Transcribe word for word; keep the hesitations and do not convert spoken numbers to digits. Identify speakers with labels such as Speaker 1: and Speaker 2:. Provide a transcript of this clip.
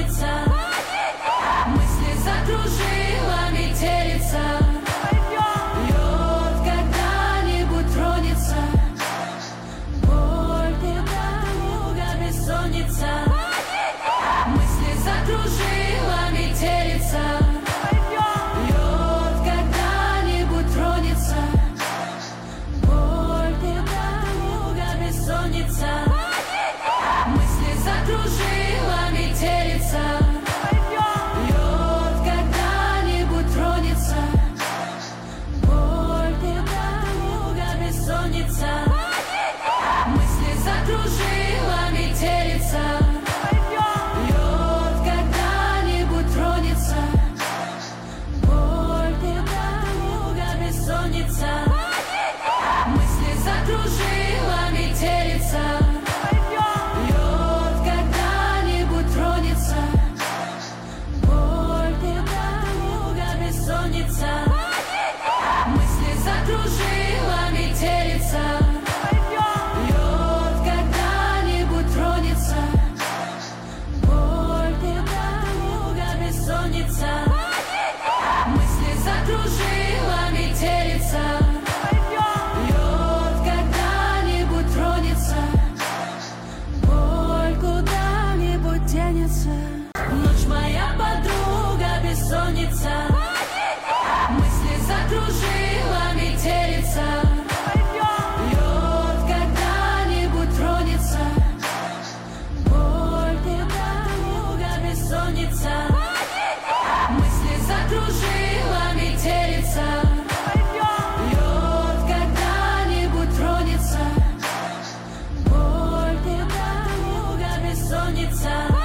Speaker 1: бессонница. Мысли закружила метелица. Лед когда-нибудь тронется. Боль куда-то бессонница. Мысли закружила метелица. Лед когда-нибудь тронется. Боль куда-то бессонница. Мысли закружила метелица. Лед когда-нибудь тронется. Боль куда-то бессонница. Мысли закружила метелица. Лед когда-нибудь тронется. Боль куда-то бессонница. Мысли закружила метелица. Лед когда-нибудь тронется. Боль куда-то бессонница. Мысли закружила метелица. Лед когда-нибудь тронется. Боль куда-то бессонница. Мысли закружила метелица. Лед когда-нибудь тронется. Боль куда-нибудь денется. Ночь моя подруга бессонница. Мысли закружила метелица. Лед когда-нибудь тронется. Боль куда-то бессонница. Мысли закружила метелица. Лед когда-нибудь тронется. Боль куда-то бессонница.